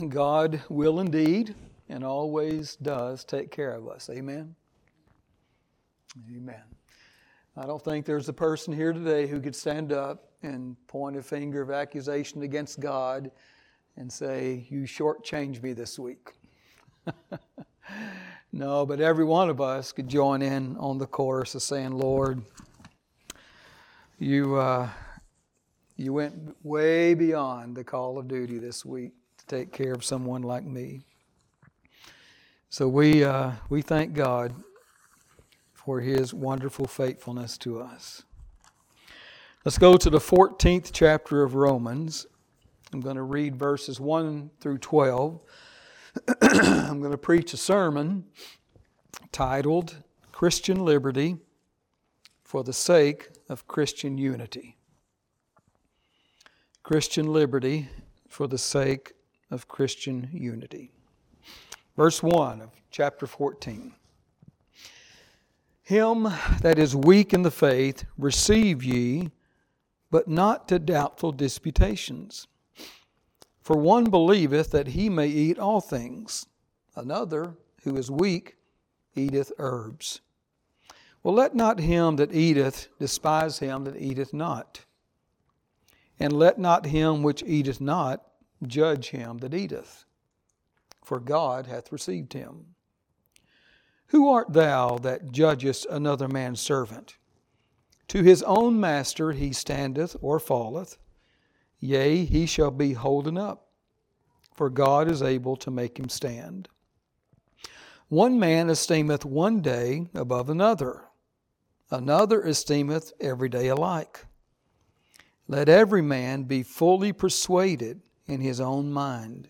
God will indeed and always does take care of us. Amen? Amen. I don't think there's a person here today who could stand up and point a finger of accusation against God and say, you shortchanged me this week. No, but every one of us could join in on the chorus of saying, Lord, you went way beyond the call of duty this week to take care of someone like me. So we thank God for His wonderful faithfulness to us. Let's go to the 14th chapter of Romans. I'm going to read verses 1 through 12. I'm going to preach a sermon titled Christian Liberty for the Sake of Christian Unity. Christian Liberty for the sake of Christian unity. Verse 1 of chapter 14. Him that is weak in the faith receive ye, but not to doubtful disputations. For one believeth that he may eat all things, another, who is weak, eateth herbs. Well, let not him that eateth despise him that eateth not. And let not him which eateth not judge him that eateth, for God hath received him. Who art thou that judgest another man's servant? To his own master he standeth or falleth. Yea, he shall be holden up, for God is able to make him stand. One man esteemeth one day above another, another esteemeth every day alike. Let every man be fully persuaded in his own mind.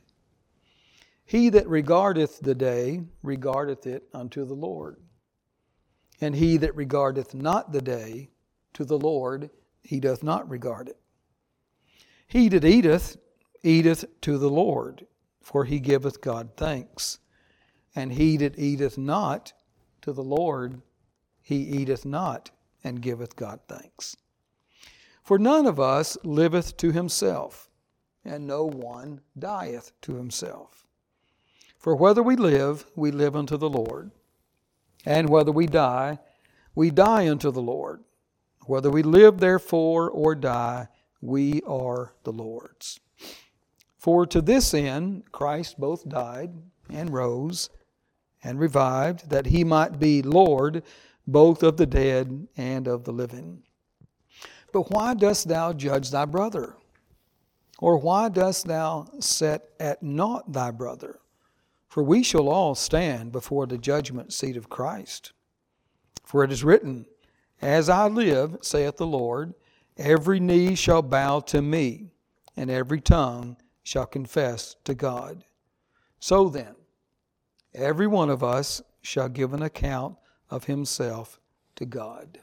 He that regardeth the day regardeth it unto the Lord, and he that regardeth not the day to the Lord he doth not regard it. He that eateth, eateth to the Lord, for he giveth God thanks. And he that eateth not to the Lord, he eateth not, and giveth God thanks. For none of us liveth to himself, and no one dieth to himself. For whether we live unto the Lord, and whether we die unto the Lord. Whether we live therefore or die, we are the Lord's. For to this end Christ both died and rose and revived, that he might be Lord both of the dead and of the living. But why dost thou judge thy brother? Or why dost thou set at naught thy brother? For we shall all stand before the judgment seat of Christ. For it is written, As I live, saith the Lord, every knee shall bow to me, and every tongue shall confess to God. So then, every one of us shall give an account of himself to God.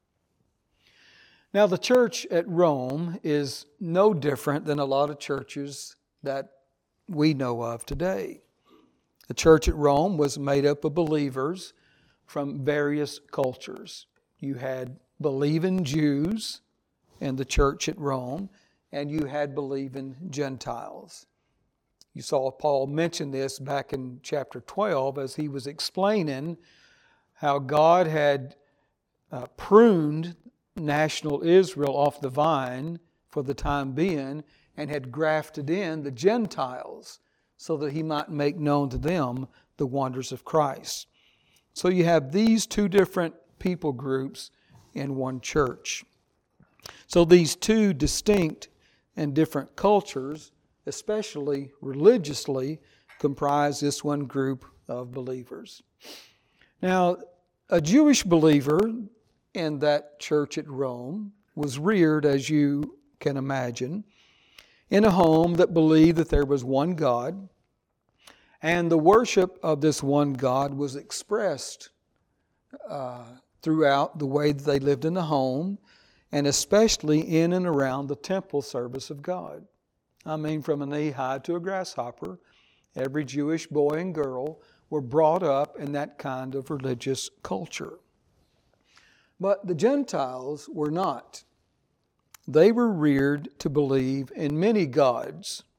Now, the church at Rome is no different than a lot of churches that we know of today. The church at Rome was made up of believers from various cultures. You had believing Jews in the church at Rome, and you had believing Gentiles. You saw Paul mention this back in chapter 12 as he was explaining how God had pruned national Israel off the vine for the time being and had grafted in the Gentiles so that he might make known to them the wonders of Christ. So you have these two different people groups in one church. So these two distinct and different cultures, especially religiously, comprise this one group of believers. Now, a Jewish believer in that church at Rome was reared, as you can imagine, in a home that believed that there was one God, and the worship of this one God was expressed throughout the way that they lived in the home, and especially in and around the temple service of God. I mean, from a knee-high to a grasshopper, every Jewish boy and girl were brought up in that kind of religious culture. But the Gentiles were not. They were reared to believe in many gods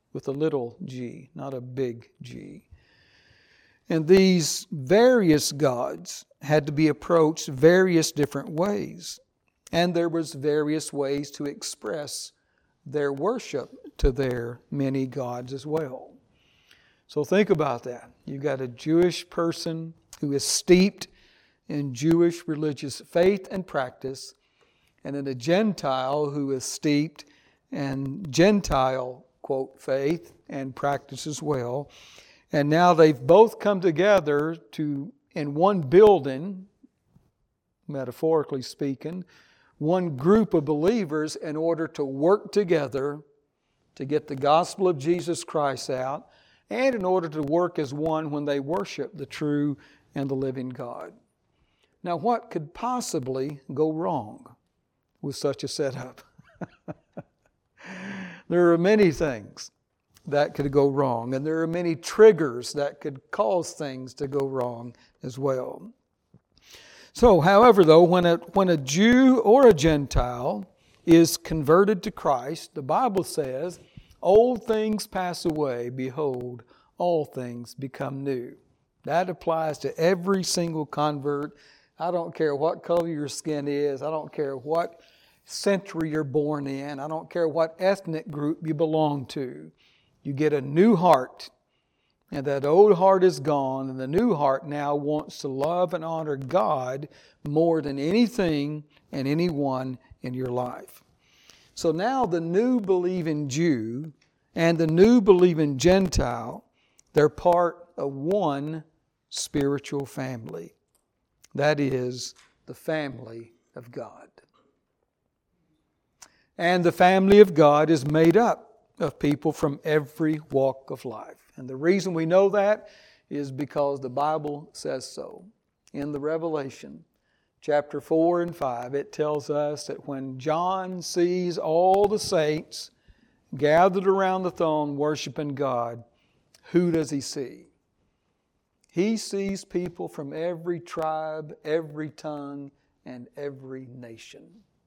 with a little g, not a big G. And these various gods had to be approached various different ways. And there was various ways to express their worship to their many gods as well. So think about that. You've got a Jewish person who is steeped in Jewish religious faith and practice, and then a Gentile who is steeped in Gentile, quote, faith and practice as well. And now they've both come together in one building, metaphorically speaking, one group of believers in order to work together to get the gospel of Jesus Christ out, and in order to work as one when they worship the true and the living God. Now, what could possibly go wrong with such a setup? There are many things that could go wrong, and there are many triggers that could cause things to go wrong as well. So, however, though, when a Jew or a Gentile is converted to Christ, the Bible says, old things pass away, behold, all things become new. That applies to every single convert. I don't care what color your skin is. I don't care what century you're born in. I don't care what ethnic group you belong to. You get a new heart, and that old heart is gone, and the new heart now wants to love and honor God more than anything and anyone in your life. So now the new believing Jew and the new believing Gentile, they're part of one spiritual family. That is the family of God. And the family of God is made up of people from every walk of life. And the reason we know that is because the Bible says so. In the Revelation, chapter 4 and 5, it tells us that when John sees all the saints gathered around the throne worshiping God, who does he see? He sees people from every tribe, every tongue, and every nation.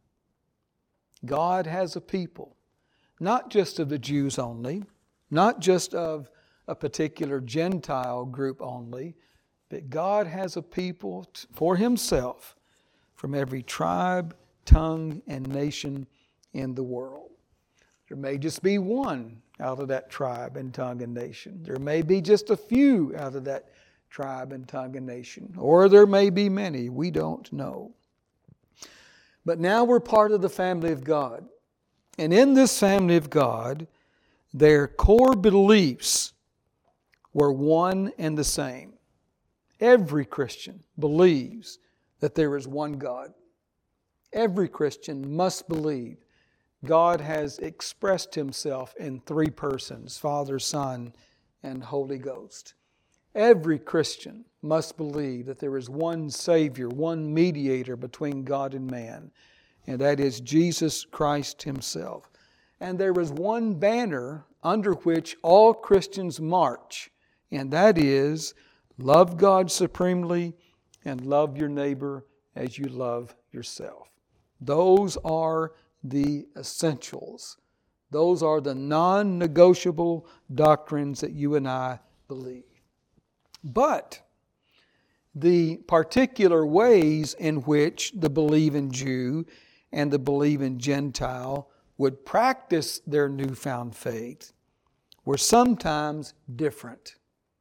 God has a people, not just of the Jews only, not just of a particular Gentile group only, but God has a people for Himself from every tribe, tongue, and nation in the world. There may just be one out of that tribe and tongue and nation. There may be just a few out of that tribe and tongue and nation. Or there may be many. We don't know. But now we're part of the family of God. And in this family of God, their core beliefs were one and the same. Every Christian believes that there is one God. Every Christian must believe God has expressed Himself in three persons, Father, Son, and Holy Ghost. Every Christian must believe that there is one Savior, one mediator between God and man, and that is Jesus Christ Himself. And there is one banner under which all Christians march, and that is love God supremely and love your neighbor as you love yourself. Those are the essentials. Those are the non-negotiable doctrines that you and I believe. But the particular ways in which the believing Jew and the believing Gentile would practice their newfound faith were sometimes different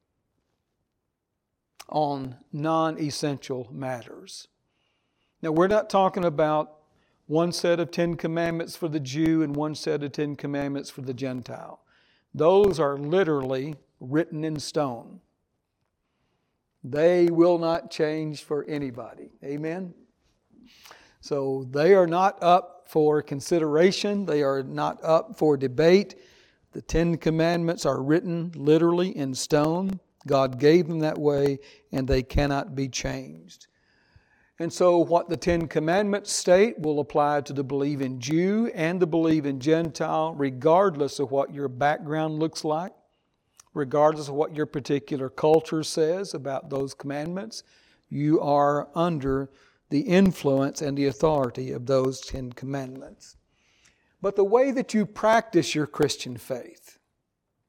on non-essential matters. Now, we're not talking about one set of 10 commandments for the Jew and one set of 10 commandments for the Gentile. Those are literally written in stone. They will not change for anybody. Amen? So they are not up for consideration. They are not up for debate. The 10 commandments are written literally in stone. God gave them that way, and they cannot be changed. And so what the 10 commandments state will apply to the believing Jew and the believing Gentile, regardless of what your background looks like, regardless of what your particular culture says about those commandments. You are under the influence and the authority of those 10 commandments. But the way that you practice your Christian faith,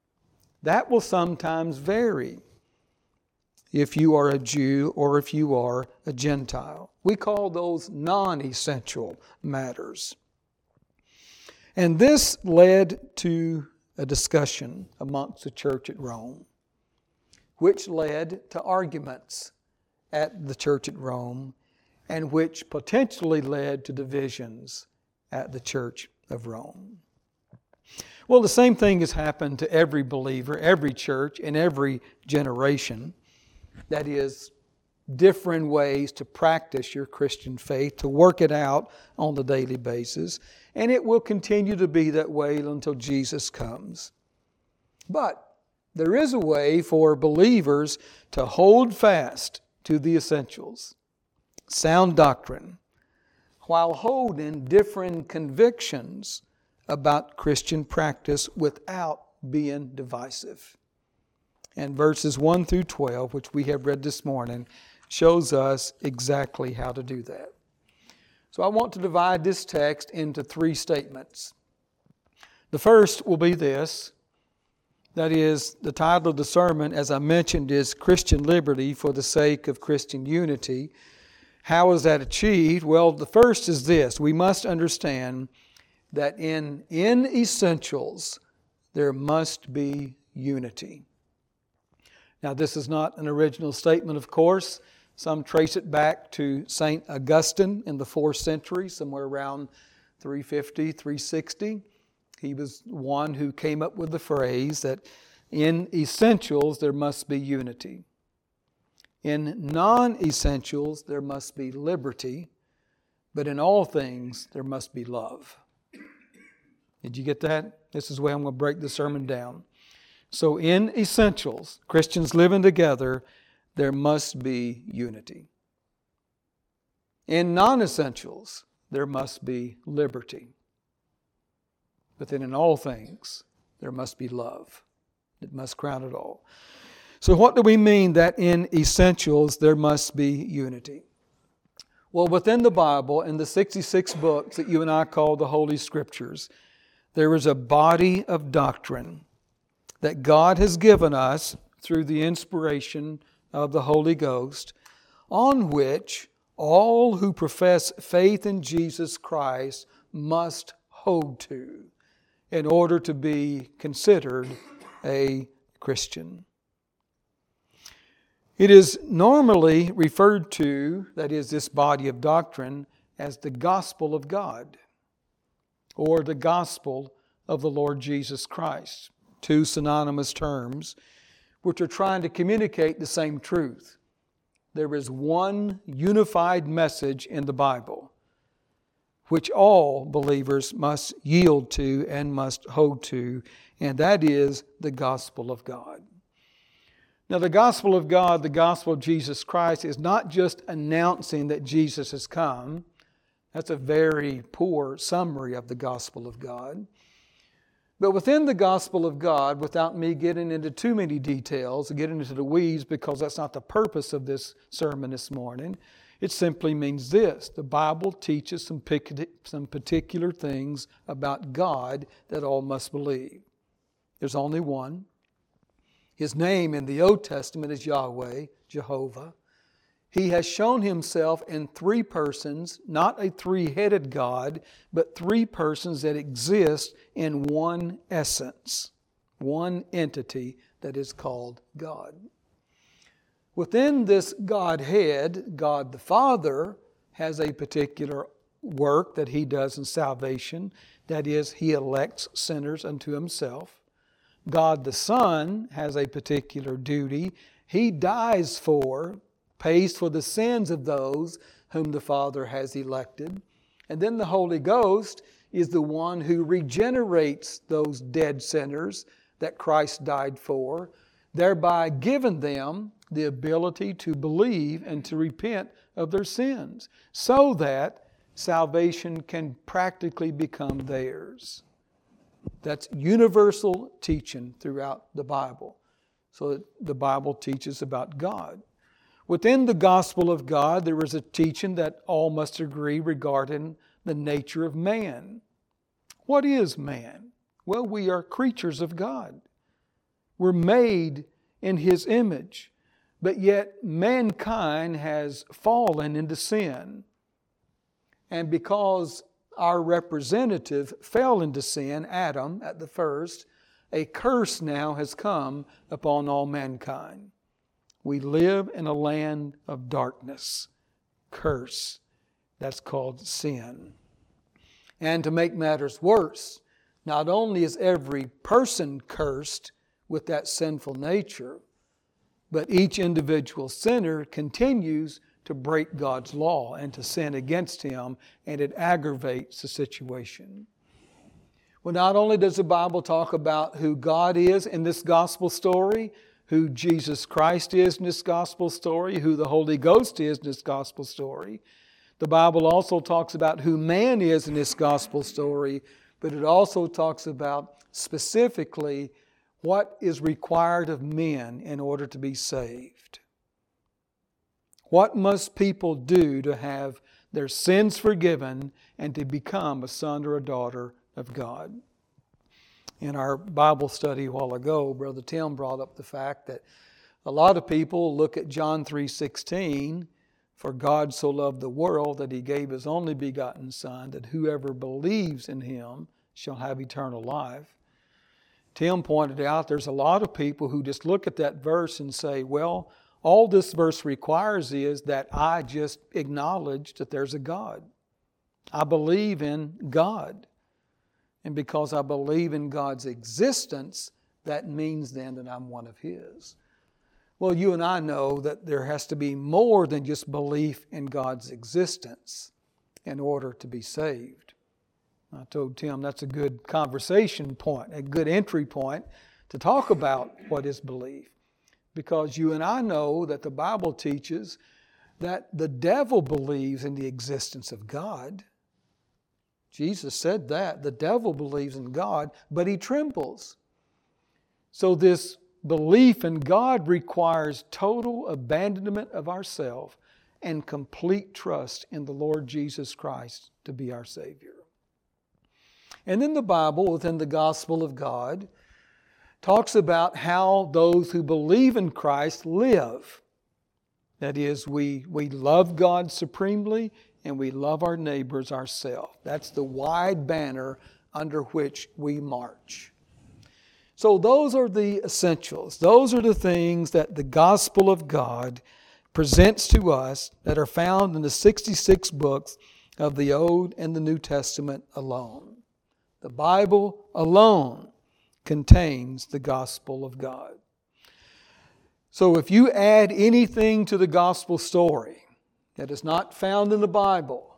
That will sometimes vary if you are a Jew or if you are a Gentile. We call those non-essential matters. And this led to a discussion amongst the church at Rome, which led to arguments at the church at Rome, and which potentially led to divisions at the church of Rome. Well, the same thing has happened to every believer, every church, in every generation. That is, different ways to practice your Christian faith, to work it out on the daily basis. And it will continue to be that way until Jesus comes. But there is a way for believers to hold fast to the essentials, sound doctrine, while holding different convictions about Christian practice without being divisive. And verses 1 through 12, which we have read this morning, shows us exactly how to do that. So I want to divide this text into 3 statements. The first will be this. That is, the title of the sermon, as I mentioned, is Christian Liberty for the Sake of Christian Unity. How is that achieved? Well, the first is this. We must understand that in essentials, there must be unity. Now, this is not an original statement, of course. Some trace it back to St. Augustine in the 4th century, somewhere around 350, 360. He was one who came up with the phrase that in essentials there must be unity. In non-essentials there must be liberty, but in all things there must be love. Did you get that? This is the way I'm going to break the sermon down. So in essentials, Christians living together, there must be unity. In non-essentials, there must be liberty. But then in all things, there must be love. It must crown it all. So what do we mean that in essentials there must be unity? Well, within the Bible, in the 66 books that you and I call the Holy Scriptures, there is a body of doctrine that God has given us through the inspiration of the Holy Ghost, on which all who profess faith in Jesus Christ must hold to in order to be considered a Christian. It is normally referred to, that is, this body of doctrine, as the gospel of God or the gospel of the Lord Jesus Christ. 2 synonymous terms which are trying to communicate the same truth. There is one unified message in the Bible which all believers must yield to and must hold to, and that is the gospel of God. Now, the gospel of God, the gospel of Jesus Christ, is not just announcing that Jesus has come. That's a very poor summary of the gospel of God. But within the gospel of God, without me getting into too many details, getting into the weeds, because that's not the purpose of this sermon this morning, it simply means this. The Bible teaches some particular things about God that all must believe. There's only one. His name in the Old Testament is Yahweh, Jehovah. He has shown Himself in 3 persons, not a 3-headed God, but 3 persons that exist in one essence, one entity that is called God. Within this Godhead, God the Father has a particular work that He does in salvation. That is, He elects sinners unto Himself. God the Son has a particular duty. He dies for, pays for the sins of those whom the Father has elected. And then the Holy Ghost is the one who regenerates those dead sinners that Christ died for, thereby giving them the ability to believe and to repent of their sins, so that salvation can practically become theirs. That's universal teaching throughout the Bible. So that the Bible teaches about God. Within the gospel of God, there is a teaching that all must agree regarding the nature of man. What is man? Well, we are creatures of God. We're made in His image. But yet mankind has fallen into sin. And because our representative fell into sin, Adam, at the first, a curse now has come upon all mankind. We live in a land of darkness. Curse. That's called sin. And to make matters worse, not only is every person cursed with that sinful nature, but each individual sinner continues to break God's law and to sin against Him, and it aggravates the situation. Well, not only does the Bible talk about who God is in this gospel story, who Jesus Christ is in this gospel story, who the Holy Ghost is in this gospel story, the Bible also talks about who man is in this gospel story, but it also talks about specifically what is required of men in order to be saved. What must people do to have their sins forgiven and to become a son or a daughter of God? In our Bible study a while ago, Brother Tim brought up the fact that a lot of people look at John 3:16, for God so loved the world that He gave His only begotten Son, that whoever believes in Him shall have eternal life. Tim pointed out there's a lot of people who just look at that verse and say, well, all this verse requires is that I just acknowledge that there's a God. I believe in God. And because I believe in God's existence, that means then that I'm one of His. Well, you and I know that there has to be more than just belief in God's existence in order to be saved. I told Tim that's a good conversation point, a good entry point to talk about what is belief. Because you and I know that the Bible teaches that the devil believes in the existence of God. Jesus said that. The devil believes in God, but he trembles. So this belief in God requires total abandonment of ourselves and complete trust in the Lord Jesus Christ to be our Savior. And then the Bible, within the gospel of God, talks about how those who believe in Christ live. That is, we love God supremely and we love our neighbors ourselves. That's the wide banner under which we march. So those are the essentials. Those are the things that the gospel of God presents to us that are found in the 66 books of the Old and the New Testament alone. The Bible alone contains the gospel of God. So if you add anything to the gospel story that is not found in the Bible,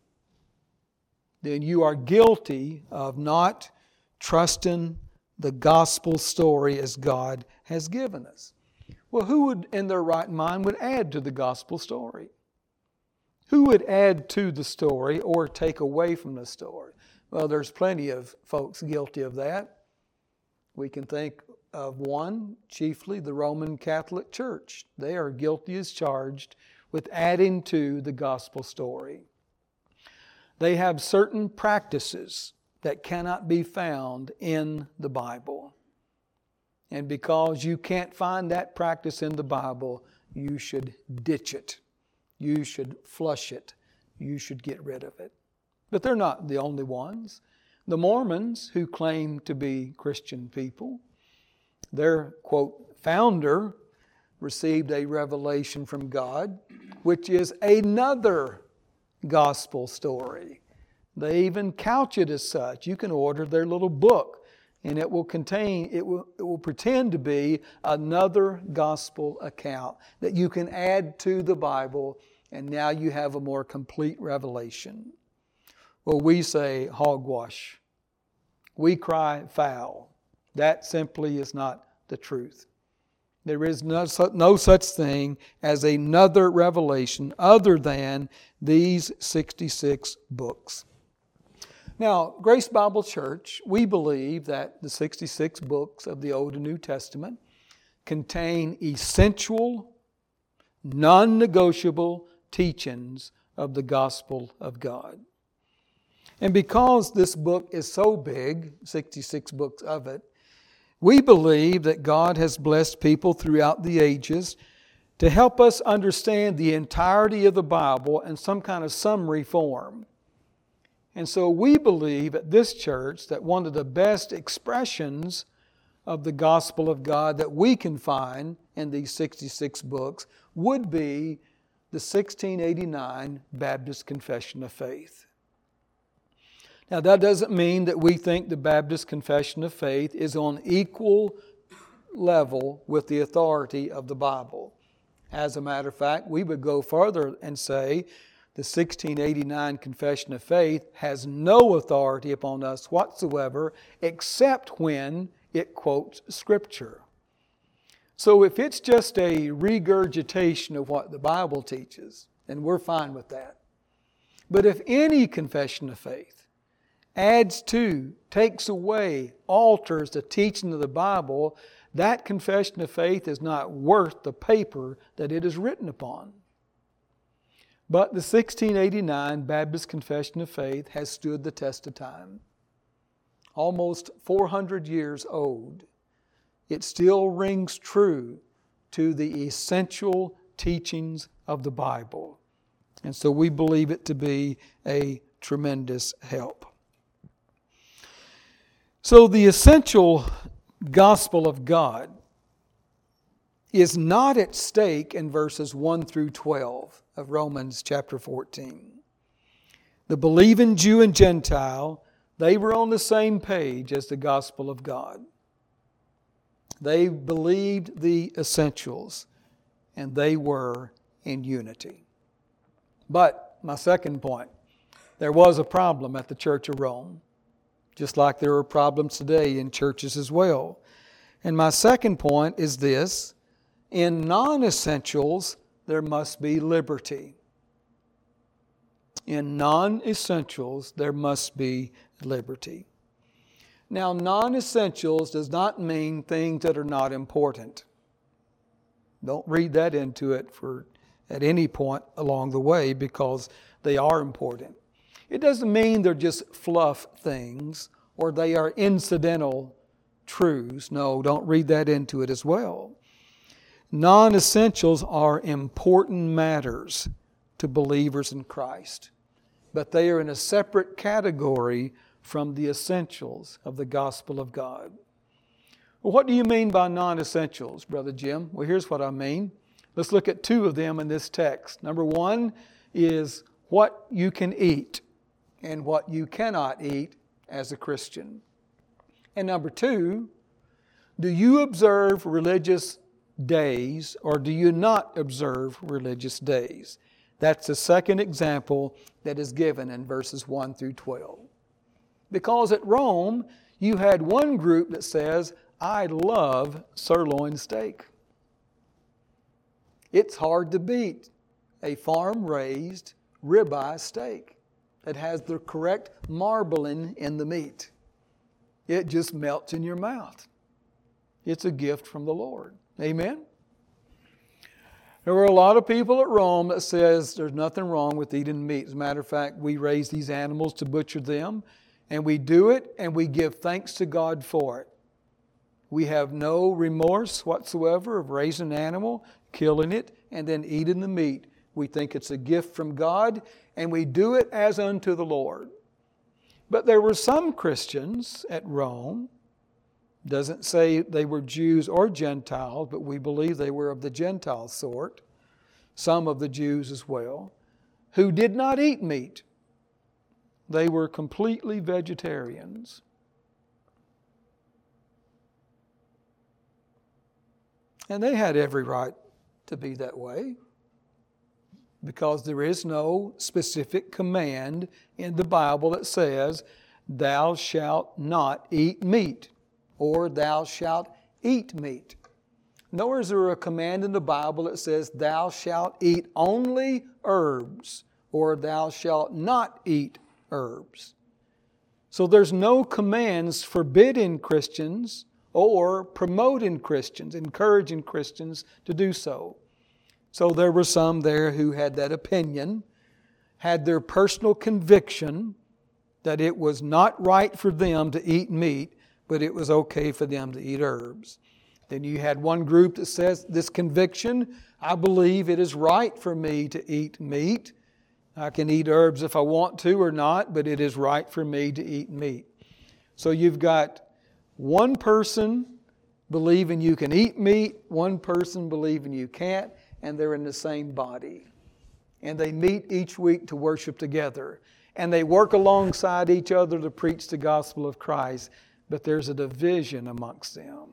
then you are guilty of not trusting the gospel story as God has given us. Well, who would in their right mind would add to the gospel story? Who would add to the story or take away from the story? Well, there's plenty of folks guilty of that. We can think of one, chiefly the Roman Catholic Church. They are guilty as charged with adding to the gospel story. They have certain practices that cannot be found in the Bible. And because you can't find that practice in the Bible, you should ditch it. You should flush it. You should get rid of it. But they're not the only ones. The Mormons, who claim to be Christian people, their, quote, founder received a revelation from God, which is another gospel story. They even couch it as such. You can order their little book, and it will pretend to be another gospel account that you can add to the Bible, and now you have a more complete revelation. Well, we say hogwash. We cry foul. That simply is not the truth. There is no such thing as another revelation other than these 66 books. Now, Grace Bible Church, we believe that the 66 books of the Old and New Testament contain essential, non-negotiable teachings of the gospel of God. And because this book is so big, 66 books of it, We believe that God has blessed people throughout the ages to help us understand the entirety of the Bible in some kind of summary form. And so we believe at this church that one of the best expressions of the gospel of God that we can find in these 66 books would be the 1689 Baptist Confession of Faith. Now, that doesn't mean that we think the Baptist Confession of Faith is on equal level with the authority of the Bible. As a matter of fact, we would go further and say the 1689 Confession of Faith has no authority upon us whatsoever except when it quotes Scripture. So if it's just a regurgitation of what the Bible teaches, then we're fine with that. But if any confession of faith adds to, takes away, alters the teaching of the Bible, that confession of faith is not worth the paper that it is written upon. But the 1689 Baptist Confession of Faith has stood the test of time. Almost 400 years old. It still rings true to the essential teachings of the Bible. And so we believe it to be a tremendous help. So the essential gospel of God is not at stake in verses 1 through 12 of Romans chapter 14. The believing Jew and Gentile, they were on the same page as the gospel of God. They believed the essentials, and they were in unity. But my second point, there was a problem at the Church of Rome, just like there are problems today in churches as well. And my second point is this: in non-essentials, there must be liberty. In non-essentials, there must be liberty. Now, non-essentials does not mean things that are not important. Don't read that into it at any point along the way, because they are important. It doesn't mean they're just fluff things or they are incidental truths. No, don't read that into it as well. Non-essentials are important matters to believers in Christ, but they are in a separate category from the essentials of the gospel of God. Well, what do you mean by non-essentials, Brother Jim? Well, here's what I mean. Let's look at two of them in this text. Number one is what you can eat and what you cannot eat as a Christian. And number two, do you observe religious days or do you not observe religious days? That's the second example that is given in verses 1 through 12. Because at Rome, you had one group that says, I love sirloin steak. It's hard to beat a farm-raised ribeye steak that has the correct marbling in the meat. It just melts in your mouth. It's a gift from the Lord. Amen? There were a lot of people at Rome that says there's nothing wrong with eating meat. As a matter of fact, we raise these animals to butcher them, and we do it and we give thanks to God for it. We have no remorse whatsoever of raising an animal, killing it, and then eating the meat. We think it's a gift from God, and we do it as unto the Lord. But there were some Christians at Rome, doesn't say they were Jews or Gentiles, but we believe they were of the Gentile sort, some of the Jews as well, who did not eat meat. They were completely vegetarians. And they had every right to be that way, because there is no specific command in the Bible that says, thou shalt not eat meat, or thou shalt eat meat. Nor is there a command in the Bible that says, thou shalt eat only herbs, or thou shalt not eat herbs. So there's no commands forbidding Christians or promoting Christians, encouraging Christians to do so. So there were some there who had that opinion, had their personal conviction that it was not right for them to eat meat, but it was okay for them to eat herbs. Then you had one group that says, this conviction, I believe it is right for me to eat meat. I can eat herbs if I want to or not, but it is right for me to eat meat. So you've got one person believing you can eat meat, one person believing you can't, and they're in the same body. And they meet each week to worship together. And they work alongside each other to preach the gospel of Christ. But there's a division amongst them.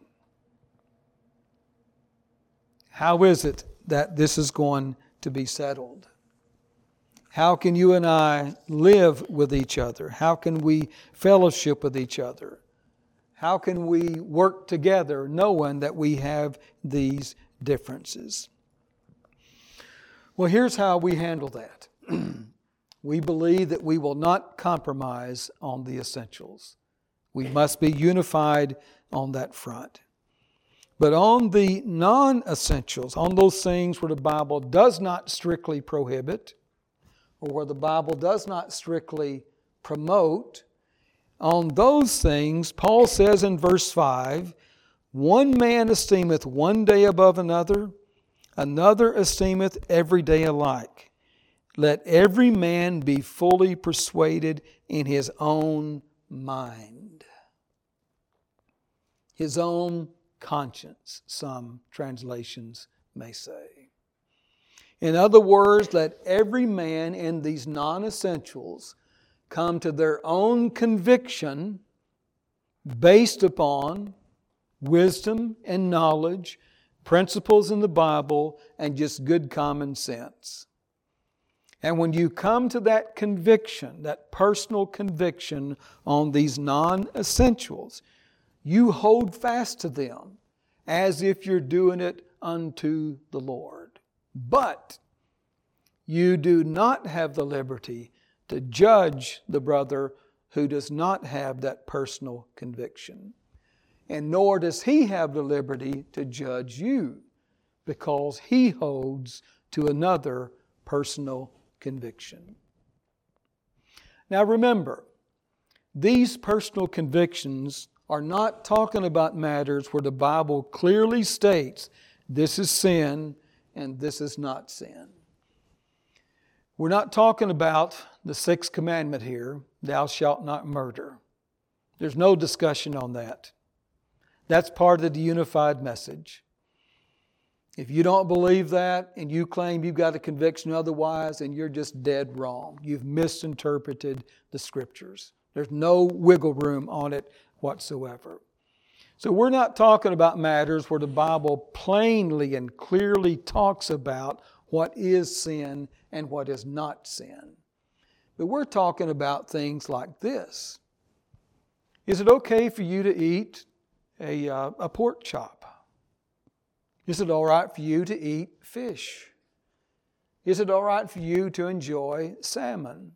How is it that this is going to be settled? How can you and I live with each other? How can we fellowship with each other? How can we work together knowing that we have these differences? Well, here's how we handle that. We believe that we will not compromise on the essentials. We must be unified on that front. But on the non-essentials, on those things where the Bible does not strictly prohibit, or where the Bible does not strictly promote, on those things, Paul says in verse 5, one man esteemeth one day above another, another esteemeth every day alike. Let every man be fully persuaded in his own mind. His own conscience, some translations may say. In other words, let every man in these non-essentials come to their own conviction based upon wisdom and knowledge, principles in the Bible, and just good common sense. And when you come to that conviction, that personal conviction on these non-essentials, you hold fast to them as if you're doing it unto the Lord. But you do not have the liberty to judge the brother who does not have that personal conviction. And nor does he have the liberty to judge you, because he holds to another personal conviction. Now remember, these personal convictions are not talking about matters where the Bible clearly states this is sin and this is not sin. We're not talking about the sixth commandment here, thou shalt not murder. There's no discussion on that. That's part of the unified message. If you don't believe that and you claim you've got a conviction otherwise, then you're just dead wrong. You've misinterpreted the Scriptures. There's no wiggle room on it whatsoever. So we're not talking about matters where the Bible plainly and clearly talks about what is sin and what is not sin. But we're talking about things like this. Is it okay for you to eat a pork chop? Is it all right for you to eat fish? Is it all right for you to enjoy salmon?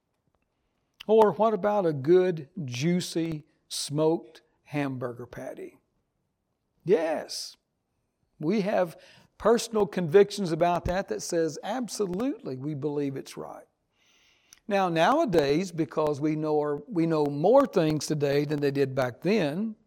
Or what about a good, juicy, smoked hamburger patty? Yes, we have personal convictions about that says absolutely we believe it's right. Now, nowadays, because we know more things today than they did back then,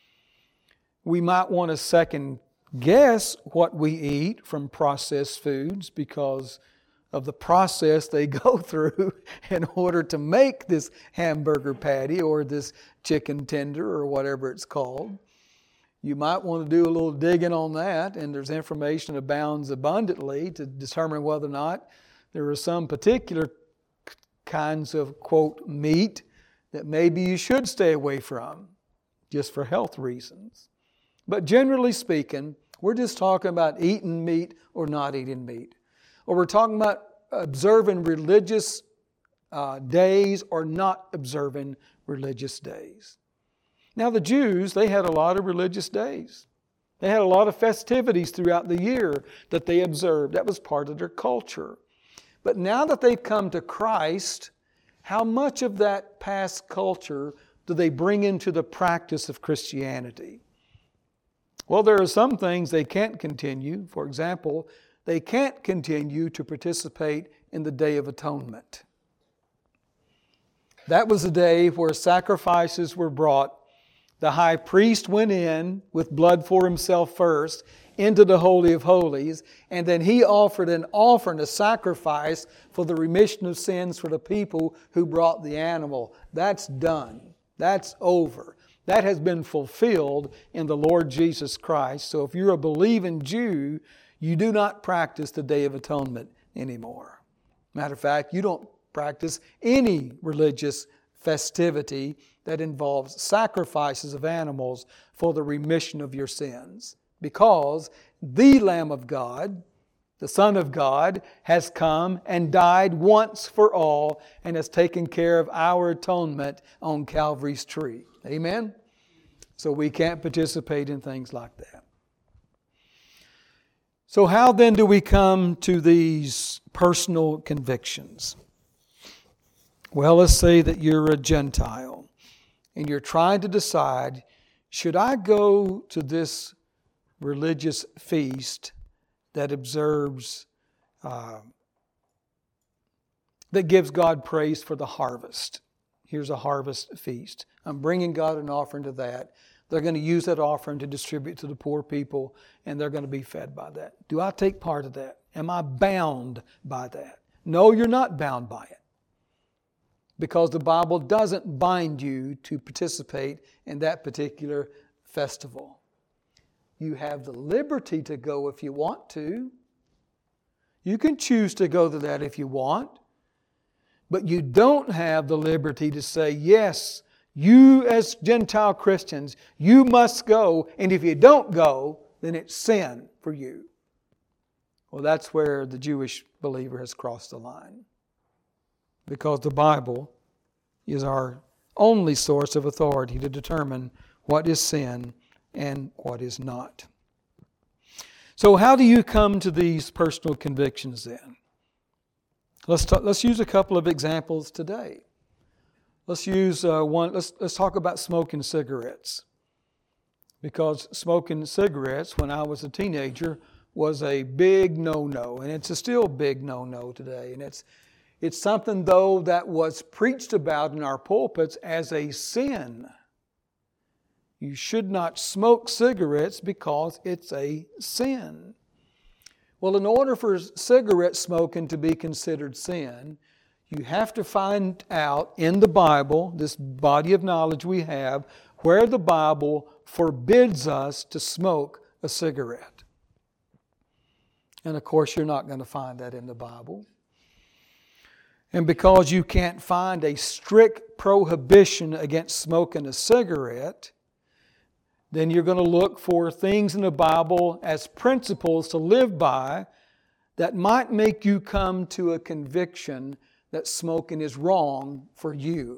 we might want to second guess what we eat from processed foods because of the process they go through in order to make this hamburger patty or this chicken tender or whatever it's called. You might want to do a little digging on that, and there's information abounds abundantly to determine whether or not there are some particular kinds of, quote, meat that maybe you should stay away from just for health reasons. But generally speaking, we're just talking about eating meat or not eating meat. Or we're talking about observing religious days or not observing religious days. Now the Jews, they had a lot of religious days. They had a lot of festivities throughout the year that they observed. That was part of their culture. But now that they've come to Christ, how much of that past culture do they bring into the practice of Christianity? Well, there are some things they can't continue. For example, they can't continue to participate in the Day of Atonement. That was a day where sacrifices were brought The high priest went in with blood for himself first into the Holy of Holies, and then he offered an offering, a sacrifice for the remission of sins for the people who brought the animal. That's done. That's over. That has been fulfilled in the Lord Jesus Christ. So if you're a believing Jew, you do not practice the Day of Atonement anymore. Matter of fact, you don't practice any religious festivity that involves sacrifices of animals for the remission of your sins. Because the Lamb of God, the Son of God, has come and died once for all and has taken care of our atonement on Calvary's tree. Amen? So we can't participate in things like that. So how then do we come to these personal convictions? Well, let's say that you're a Gentile and you're trying to decide, should I go to this religious feast that observes, that gives God praise for the harvest? Here's a harvest feast. I'm bringing God an offering to that. They're going to use that offering to distribute to the poor people, and they're going to be fed by that. Do I take part of that? Am I bound by that? No, you're not bound by it. Because the Bible doesn't bind you to participate in that particular festival. You have the liberty to go if you want to. You can choose to go to that if you want. But you don't have the liberty to say, yes, you as Gentile Christians, you must go. And if you don't go, then it's sin for you. Well, that's where the Jewish believer has crossed the line. Because the Bible is our only source of authority to determine what is sin and what is not. So how do you come to these personal convictions then? Let's use a couple of examples today. Let's use one. Let's talk about smoking cigarettes. Because smoking cigarettes when I was a teenager was a big no-no, and it's a still big no-no today. And it's something, though, that was preached about in our pulpits as a sin. You should not smoke cigarettes because it's a sin. Well, in order for cigarette smoking to be considered sin, you have to find out in the Bible, this body of knowledge we have, where the Bible forbids us to smoke a cigarette. And of course, you're not going to find that in the Bible. And because you can't find a strict prohibition against smoking a cigarette, then you're going to look for things in the Bible as principles to live by that might make you come to a conviction that smoking is wrong for you.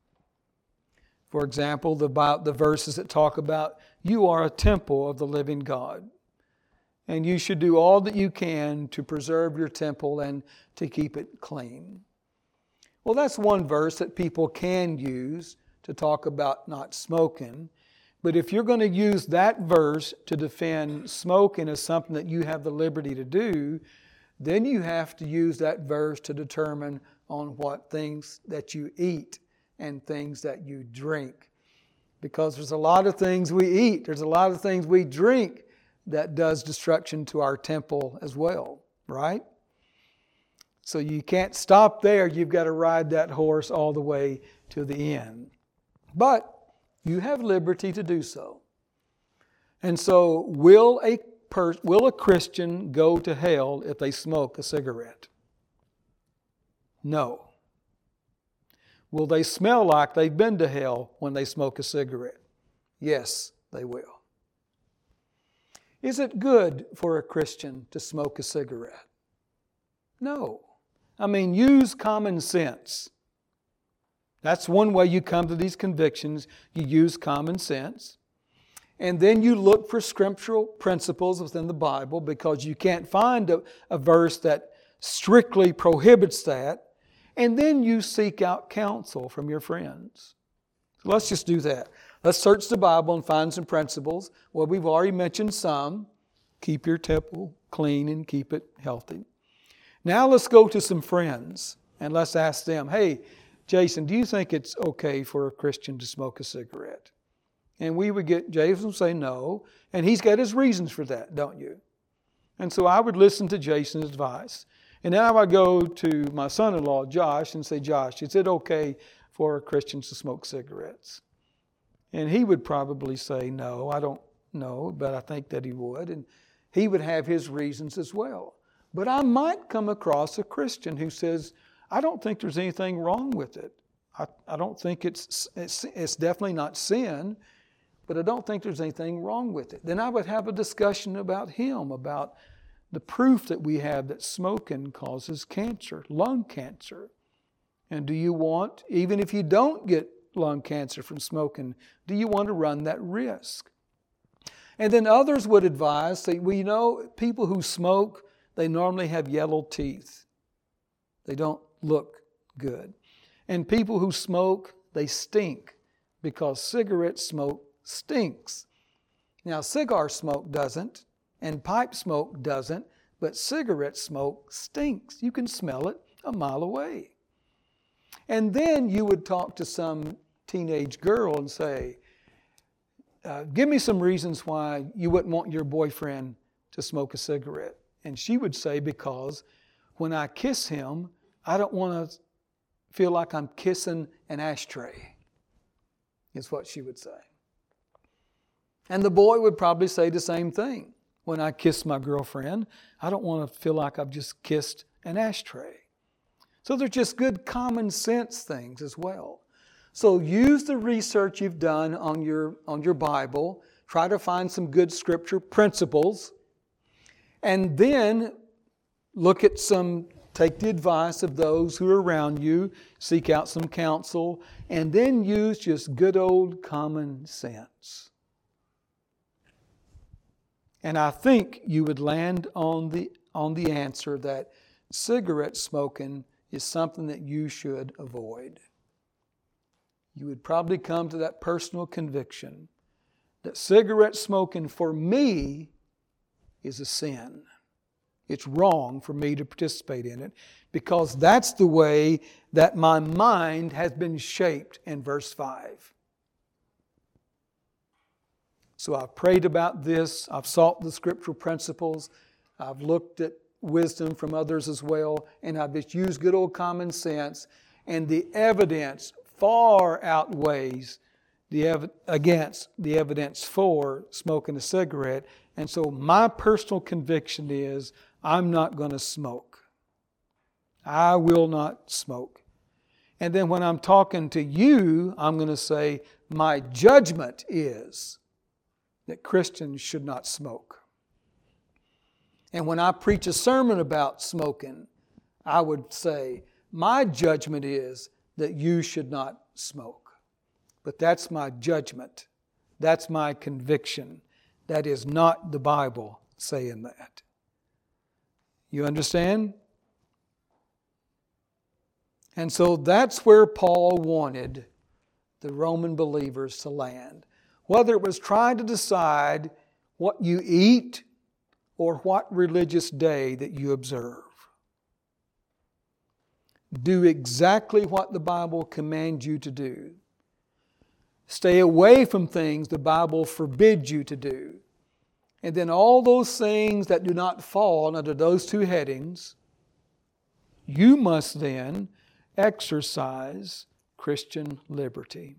For example, the verses that talk about you are a temple of the living God. And you should do all that you can to preserve your temple and to keep it clean. Well, that's one verse that people can use to talk about not smoking. But if you're going to use that verse to defend smoking as something that you have the liberty to do, then you have to use that verse to determine on what things that you eat and things that you drink. Because there's a lot of things we eat, there's a lot of things we drink that does destruction to our temple as well, right? So you can't stop there. You've got to ride that horse all the way to the end. But you have liberty to do so. And so will a Christian go to hell if they smoke a cigarette? No. Will they smell like they've been to hell when they smoke a cigarette? Yes, they will. Is it good for a Christian to smoke a cigarette? No. I mean, use common sense. That's one way you come to these convictions. You use common sense. And then you look for scriptural principles within the Bible because you can't find a verse that strictly prohibits that. And then you seek out counsel from your friends. So let's just do that. Let's search the Bible and find some principles. Well, we've already mentioned some. Keep your temple clean and keep it healthy. Now let's go to some friends and let's ask them, hey, Jason, do you think it's okay for a Christian to smoke a cigarette? And Jason would say no. And he's got his reasons for that, don't you? And so I would listen to Jason's advice. And then I would go to my son-in-law, Josh, and say, Josh, is it okay for Christians to smoke cigarettes? And he would probably say, no, I don't know, but I think that he would. And he would have his reasons as well. But I might come across a Christian who says, I don't think there's anything wrong with it. I don't think it's definitely not sin, but I don't think there's anything wrong with it. Then I would have a discussion about him, about the proof that we have that smoking causes cancer, lung cancer. And do you want, even if you don't get lung cancer from smoking, do you want to run that risk? And then others would advise, say, well, people who smoke, they normally have yellow teeth. They don't look good. And people who smoke, they stink because cigarette smoke stinks. Now, cigar smoke doesn't, and pipe smoke doesn't, but cigarette smoke stinks. You can smell it a mile away. And then you would talk to some teenage girl and say, give me some reasons why you wouldn't want your boyfriend to smoke a cigarette. And she would say, because when I kiss him, I don't want to feel like I'm kissing an ashtray, is what she would say. And the boy would probably say the same thing. When I kiss my girlfriend, I don't want to feel like I've just kissed an ashtray. So they're just good common sense things as well. So use the research you've done on your Bible. Try to find some good scripture principles. And then take the advice of those who are around you, seek out some counsel, and then use just good old common sense. And I think you would land on the answer that cigarette smoking is something that you should avoid. You would probably come to that personal conviction that cigarette smoking for me is a sin. It's wrong for me to participate in it because that's the way that my mind has been shaped in verse 5. So I've prayed about this. I've sought the scriptural principles. I've looked at wisdom from others as well. And I've just used good old common sense. And the evidence far outweighs against the evidence for smoking a cigarette. And so my personal conviction is I'm not going to smoke. I will not smoke. And then when I'm talking to you, I'm going to say my judgment is that Christians should not smoke. And when I preach a sermon about smoking, I would say my judgment is that you should not smoke. But that's my judgment. That's my conviction. That is not the Bible saying that. You understand? And so that's where Paul wanted the Roman believers to land. Whether it was trying to decide what you eat or what religious day that you observe. Do exactly what the Bible commands you to do. Stay away from things the Bible forbids you to do. And then all those things that do not fall under those two headings, you must then exercise Christian liberty.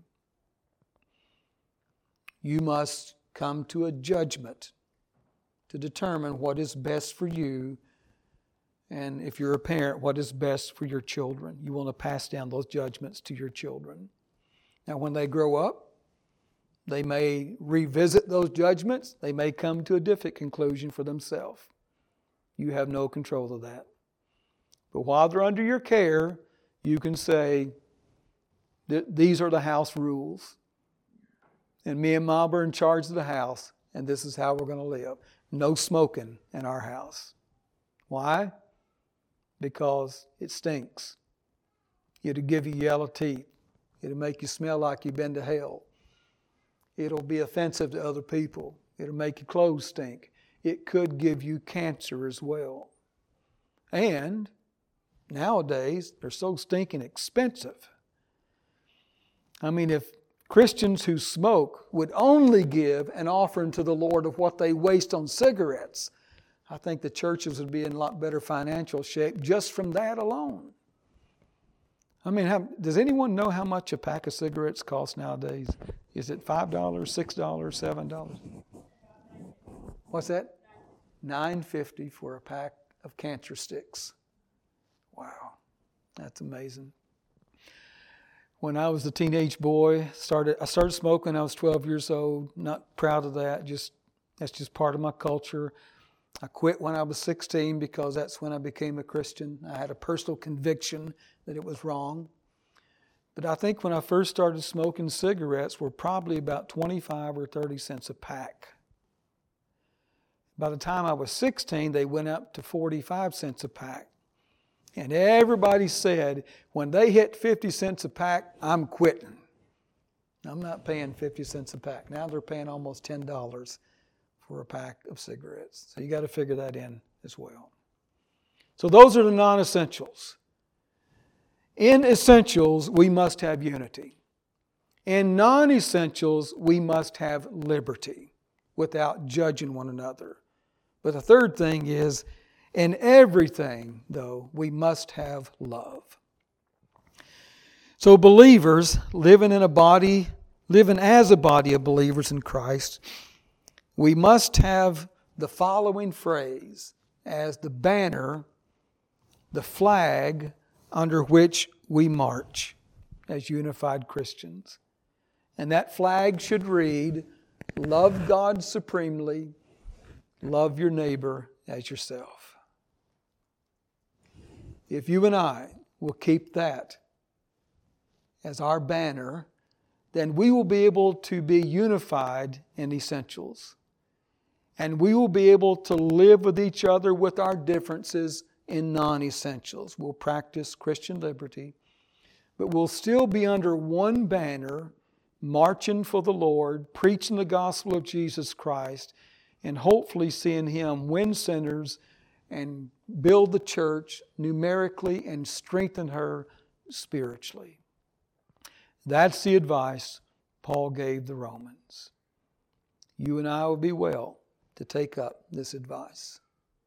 You must come to a judgment to determine what is best for you, and if you're a parent, what is best for your children. You want to pass down those judgments to your children. Now, when they grow up, they may revisit those judgments. They may come to a different conclusion for themselves. You have no control of that. But while they're under your care, you can say, these are the house rules. And me and Mom are in charge of the house, and this is how we're going to live. No smoking in our house. Why? Because it stinks. It'll give you yellow teeth. It'll make you smell like you've been to hell. It'll be offensive to other people. It'll make your clothes stink. It could give you cancer as well. And nowadays, they're so stinking expensive. I mean, if Christians who smoke would only give an offering to the Lord of what they waste on cigarettes, I think the churches would be in a lot better financial shape just from that alone. I mean, does anyone know how much a pack of cigarettes costs nowadays? Is it $5, $6, $7? What's that? $9.50 for a pack of cancer sticks. Wow, that's amazing. When I was a teenage boy, I started smoking when I was 12 years old. Not proud of that. That's just part of my culture. I quit when I was 16 because that's when I became a Christian. I had a personal conviction that it was wrong. But I think when I first started smoking, cigarettes were probably about 25 or 30 cents a pack. By the time I was 16, they went up to 45 cents a pack. And everybody said, when they hit 50 cents a pack, I'm quitting. I'm not paying 50 cents a pack. Now they're paying almost $10 for a pack of cigarettes. So you got to figure that in as well. So those are the non-essentials. In essentials, we must have unity. In non-essentials, we must have liberty without judging one another. But the third thing is, in everything, though, we must have love. So believers living as a body of believers in Christ, we must have the following phrase as the banner, the flag under which we march as unified Christians. And that flag should read, love God supremely, love your neighbor as yourself. If you and I will keep that as our banner, then we will be able to be unified in essentials. And we will be able to live with each other with our differences in non-essentials. We'll practice Christian liberty, but we'll still be under one banner, marching for the Lord, preaching the gospel of Jesus Christ, and hopefully seeing Him win sinners and build the church numerically and strengthen her spiritually. That's the advice Paul gave the Romans. You and I will be well to take up this advice.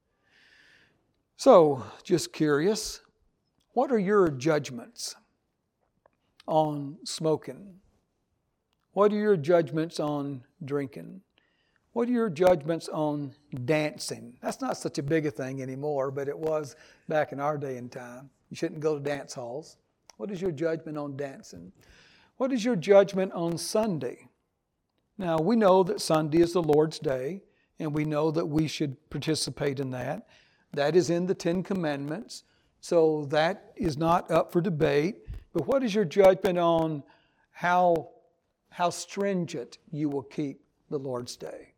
So, just curious, what are your judgments on smoking? What are your judgments on drinking? What are your judgments on dancing? That's not such a big a thing anymore, but it was back in our day and time. You shouldn't go to dance halls. What is your judgment on dancing? What is your judgment on Sunday? Now, we know that Sunday is the Lord's day, and we know that we should participate in that. That is in the Ten Commandments, so that is not up for debate. But what is your judgment on how stringent you will keep the Lord's day?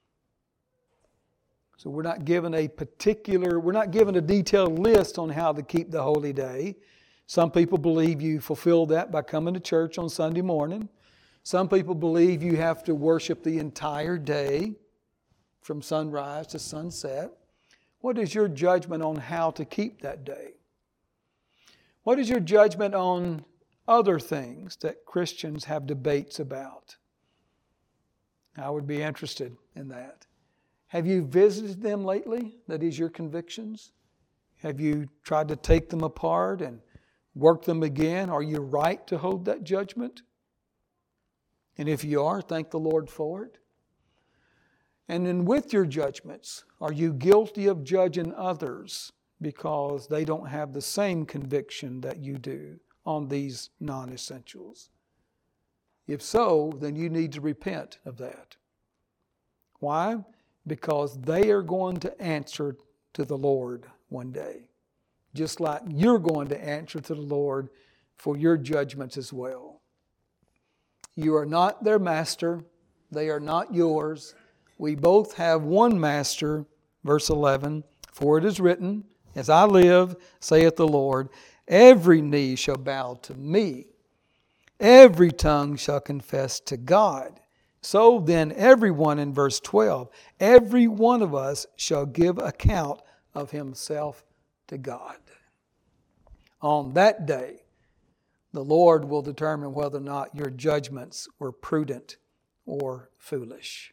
So we're not given a detailed list on how to keep the holy day. Some people believe you fulfill that by coming to church on Sunday morning. Some people believe you have to worship the entire day from sunrise to sunset. What is your judgment on how to keep that day? What is your judgment on other things that Christians have debates about? I would be interested in that. Have you visited them lately? That is your convictions. Have you tried to take them apart and work them again? Are you right to hold that judgment? And if you are, thank the Lord for it. And then with your judgments, are you guilty of judging others because they don't have the same conviction that you do on these non-essentials? If so, then you need to repent of that. Why? Because they are going to answer to the Lord one day, just like you're going to answer to the Lord for your judgments as well. You are not their master. They are not yours. We both have one master, verse 11, for it is written, as I live, saith the Lord, every knee shall bow to me. Every tongue shall confess to God. So then everyone, in verse 12, every one of us shall give account of himself to God. On that day, the Lord will determine whether or not your judgments were prudent or foolish.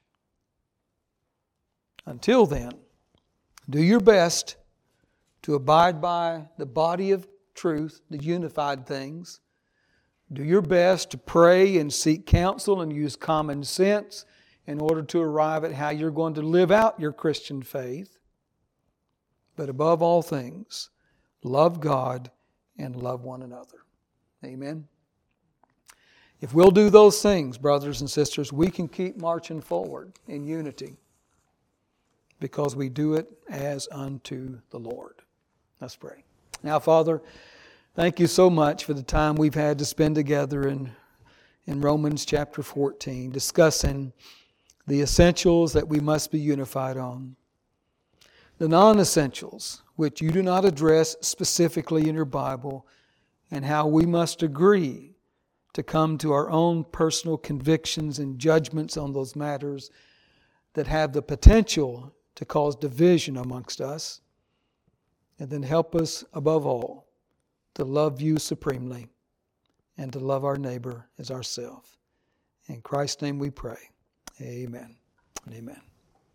Until then, do your best to abide by the body of truth, the unified things. Do your best to pray and seek counsel and use common sense in order to arrive at how you're going to live out your Christian faith. But above all things, love God and love one another. Amen. If we'll do those things, brothers and sisters, we can keep marching forward in unity because we do it as unto the Lord. Let's pray. Now, Father, thank you so much for the time we've had to spend together in Romans chapter 14, discussing the essentials that we must be unified on. The non-essentials, which you do not address specifically in your Bible, and how we must agree to come to our own personal convictions and judgments on those matters that have the potential to cause division amongst us. And then help us, above all, to love you supremely and to love our neighbor as ourselves. In Christ's name we pray. Amen and amen.